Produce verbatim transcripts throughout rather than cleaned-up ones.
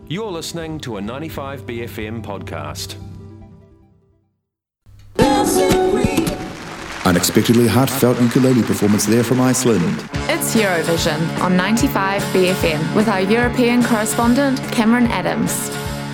You're listening to a ninety-five B F M podcast. Unexpectedly heartfelt ukulele performance there from Iceland. It's Eurovision on ninety-five B F M with our European correspondent, Cameron Adams.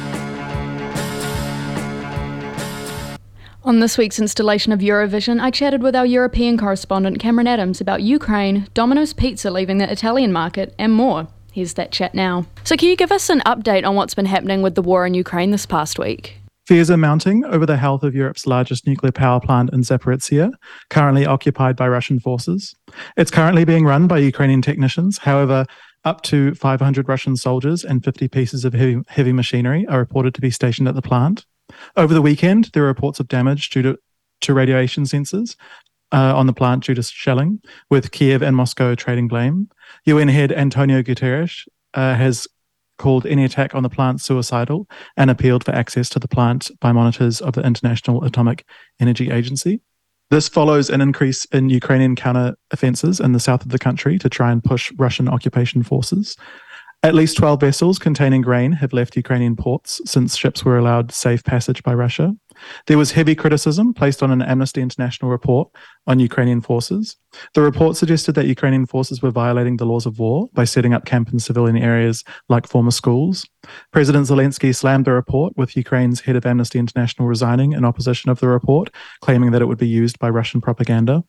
On this week's installation of Eurovision, I chatted with our European correspondent, Cameron Adams, about Ukraine, Domino's Pizza leaving the Italian market, and more. Here's that chat now. So can you give us an update on what's been happening with the war in Ukraine this past week? Fears are mounting over the health of Europe's largest nuclear power plant in Zaporizhzhia, currently occupied by Russian forces. It's currently being run by Ukrainian technicians. However, up to five hundred Russian soldiers and fifty pieces of heavy, heavy machinery are reported to be stationed at the plant. Over the weekend, there are reports of damage due to, to radiation sensors uh, on the plant due to shelling, with Kiev and Moscow trading blame. U N head Antonio Guterres uh, has called any attack on the plant suicidal and appealed for access to the plant by monitors of the International Atomic Energy Agency. This follows an increase in Ukrainian counter-offensives in the south of the country to try and push Russian occupation forces. At least twelve vessels containing grain have left Ukrainian ports since ships were allowed safe passage by Russia. There was heavy criticism placed on an Amnesty International report on Ukrainian forces. The report suggested that Ukrainian forces were violating the laws of war by setting up camp in civilian areas like former schools. President Zelensky slammed the report, with Ukraine's head of Amnesty International resigning in opposition of the report, claiming that it would be used by Russian propaganda.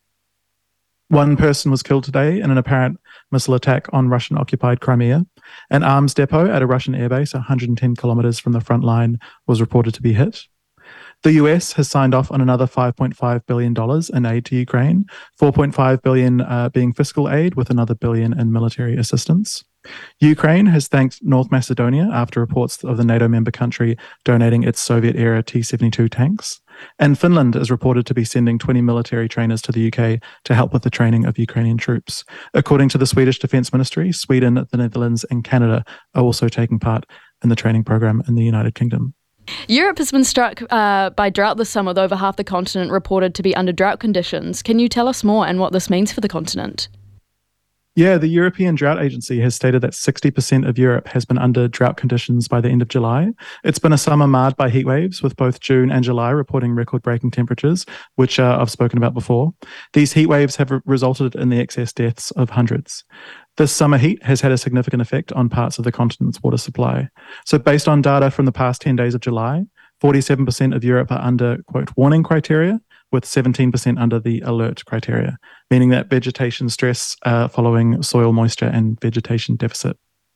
One person was killed today in an apparent missile attack on Russian-occupied Crimea. An arms depot at a Russian airbase one hundred ten kilometers from the front line was reported to be hit. The U S has signed off on another five point five billion dollars in aid to Ukraine, four point five billion dollars uh, being fiscal aid, with another billion in military assistance. Ukraine has thanked North Macedonia after reports of the NATO member country donating its Soviet-era T seventy-two tanks. And Finland is reported to be sending twenty military trainers to the U K to help with the training of Ukrainian troops. According to the Swedish Defence Ministry, Sweden, the Netherlands and Canada are also taking part in the training program in the United Kingdom. Europe has been struck uh, by drought this summer, with over half the continent reported to be under drought conditions. Can you tell us more and what this means for the continent? Yeah, the European Drought Agency has stated that sixty percent of Europe has been under drought conditions by the end of July. It's been a summer marred by heat waves, with both June and July reporting record-breaking temperatures, which uh, I've spoken about before. These heat waves have re- resulted in the excess deaths of hundreds. This summer heat has had a significant effect on parts of the continent's water supply. So based on data from the past ten days of July, forty-seven percent of Europe are under, quote, warning criteria, with seventeen percent under the alert criteria, meaning that vegetation stress uh, following soil moisture and vegetation deficit.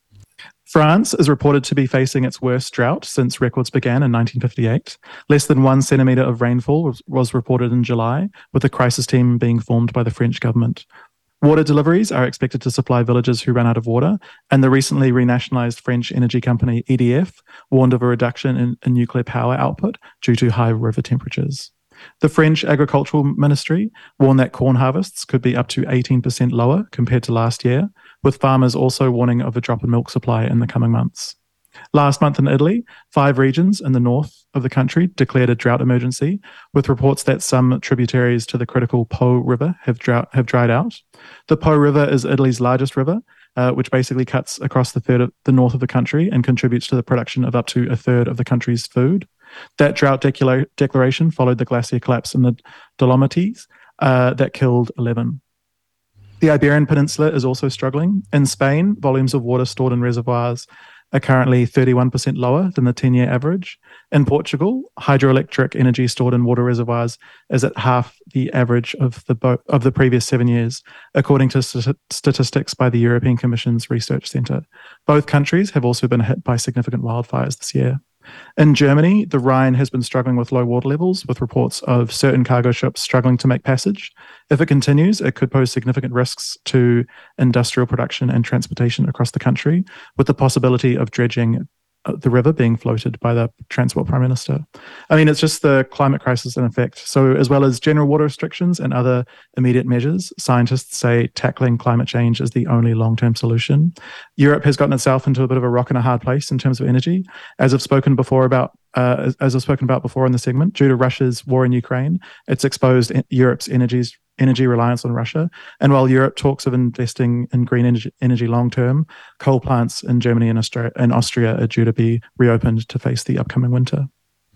France is reported to be facing its worst drought since records began in nineteen fifty-eight. Less than one centimetre of rainfall was, was reported in July, with a crisis team being formed by the French government. Water deliveries are expected to supply villages who run out of water, and the recently renationalised French energy company E D F warned of a reduction in, in nuclear power output due to high river temperatures. The French Agricultural Ministry warned that corn harvests could be up to eighteen percent lower compared to last year, with farmers also warning of a drop in milk supply in the coming months. Last month in Italy, five regions in the north of the country declared a drought emergency, with reports that some tributaries to the critical Po River have, drought, have dried out. The Po River is Italy's largest river, uh, which basically cuts across the third of the north of the country and contributes to the production of up to a third of the country's food. That drought decla- declaration followed the glacier collapse in the Dolomites uh, that killed eleven. The Iberian Peninsula is also struggling. In Spain, volumes of water stored in reservoirs are currently thirty-one percent lower than the ten-year average. In Portugal, hydroelectric energy stored in water reservoirs is at half the average of the bo- of the previous seven years, according to st- statistics by the European Commission's Research Centre. Both countries have also been hit by significant wildfires this year. In Germany, the Rhine has been struggling with low water levels, with reports of certain cargo ships struggling to make passage. If it continues, it could pose significant risks to industrial production and transportation across the country, with the possibility of dredging the river being floated by the Transport Prime Minister. I mean, it's just the climate crisis in effect. So as well as general water restrictions and other immediate measures, scientists say tackling climate change is the only long-term solution. Europe has gotten itself into a bit of a rock and a hard place in terms of energy. As I've spoken before about, uh, as I've spoken about before in the segment, due to Russia's war in Ukraine, it's exposed Europe's energy energy reliance on Russia. And while Europe talks of investing in green energy, energy long-term, coal plants in Germany and Austria, and Austria are due to be reopened to face the upcoming winter.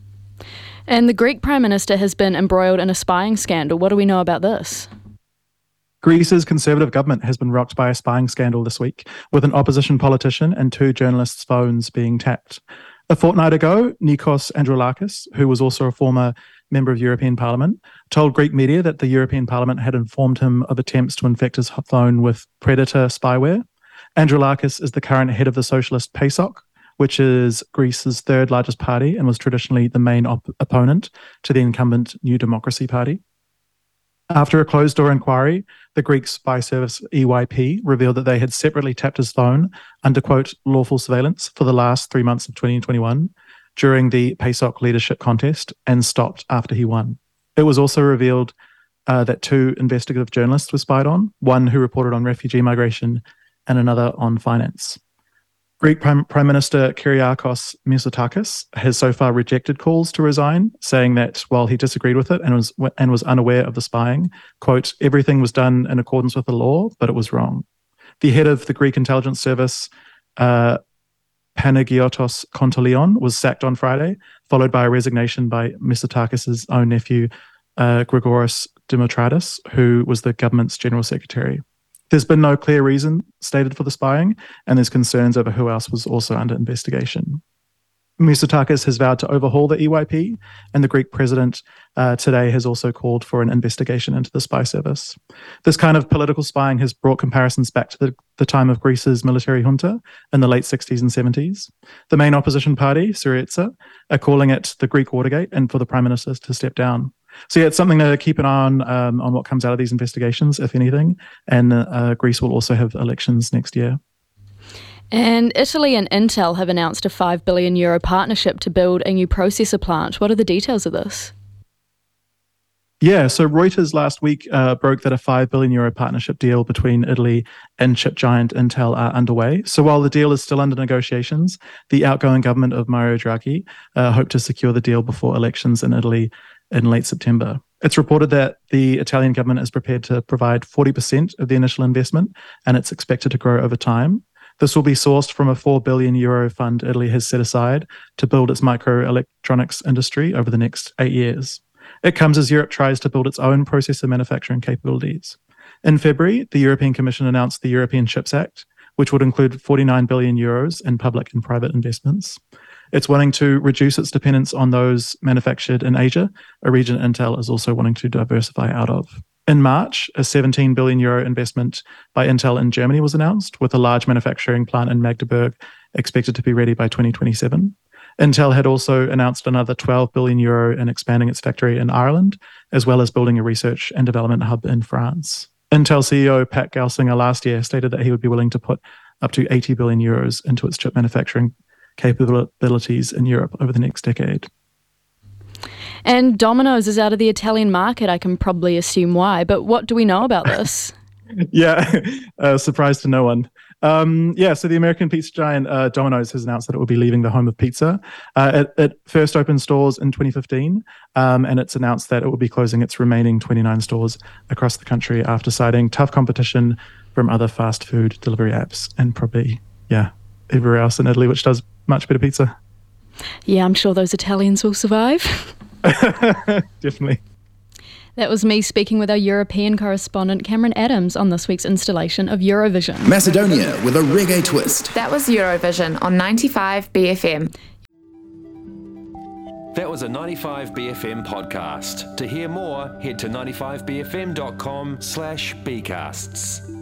And the Greek Prime Minister has been embroiled in a spying scandal. What do we know about this? Greece's Conservative government has been rocked by a spying scandal this week, with an opposition politician and two journalists' phones being tapped. A fortnight ago, Nikos Androulakis, who was also a former member of European Parliament, told Greek media that the European Parliament had informed him of attempts to infect his phone with predator spyware. Androulakis is the current head of the socialist PASOK, which is Greece's third largest party and was traditionally the main op- opponent to the incumbent New Democracy Party. After a closed-door inquiry, the Greek spy service E Y P revealed that they had separately tapped his phone under, quote, lawful surveillance for the last three months of twenty twenty-one during the PASOK leadership contest and stopped after he won. It was also revealed uh, that two investigative journalists were spied on, one who reported on refugee migration and another on finance. Greek Prime, Prime Minister Kyriakos Mitsotakis has so far rejected calls to resign, saying that while he disagreed with it and was and was unaware of the spying, quote, everything was done in accordance with the law, but it was wrong. The head of the Greek intelligence service, uh, Panagiotos Kontolion, was sacked on Friday, followed by a resignation by Mitsotakis' own nephew, uh, Grigoris Dimotradis, who was the government's general secretary. There's been no clear reason stated for the spying, and there's concerns over who else was also under investigation. Mitsotakis has vowed to overhaul the E Y P, and the Greek president uh, today has also called for an investigation into the spy service. This kind of political spying has brought comparisons back to the, the time of Greece's military junta in the late sixties and seventies. The main opposition party, Syriza, are calling it the Greek Watergate and for the prime minister to step down. So yeah, it's something to keep an eye on, um, on what comes out of these investigations, if anything. And uh, Greece will also have elections next year. And Italy and Intel have announced a five billion euro partnership to build a new processor plant. What are the details of this? Yeah, so Reuters last week uh, broke that a five billion euro partnership deal between Italy and chip giant Intel are underway. So while the deal is still under negotiations, the outgoing government of Mario Draghi uh, hope to secure the deal before elections in Italy in late September. It's reported that the Italian government is prepared to provide forty percent of the initial investment, and it's expected to grow over time. This will be sourced from a four billion euro fund Italy has set aside to build its microelectronics industry over the next eight years. It comes as Europe tries to build its own processor manufacturing capabilities. In February, the European Commission announced the European Chips Act, which would include forty-nine billion euros in public and private investments. It's wanting to reduce its dependence on those manufactured in Asia, a region Intel is also wanting to diversify out of. In March, a seventeen billion euro investment by Intel in Germany was announced, with a large manufacturing plant in Magdeburg expected to be ready by twenty twenty-seven. Intel had also announced another twelve billion euro in expanding its factory in Ireland, as well as building a research and development hub in France. Intel C E O Pat Gelsinger last year stated that he would be willing to put up to eighty billion euros into its chip manufacturing capabilities in Europe over the next decade. And Domino's is out of the Italian market. I can probably assume why, but what do we know about this? yeah, uh, surprise to no one. Um, yeah, so the American pizza giant uh, Domino's has announced that it will be leaving the home of pizza. Uh, it, it first opened stores in twenty fifteen, um, and it's announced that it will be closing its remaining twenty-nine stores across the country after citing tough competition from other fast food delivery apps and probably, yeah, everywhere else in Italy, which does much better pizza. Yeah, I'm sure those Italians will survive. Definitely. That was me speaking with our European correspondent Cameron Adams on this week's installation of Eurovision. Macedonia with a reggae twist. That was Eurovision on ninety-five B F M. That was a ninety-five B F M podcast. To hear more, head to ninety-five b f m dot com slash bcasts.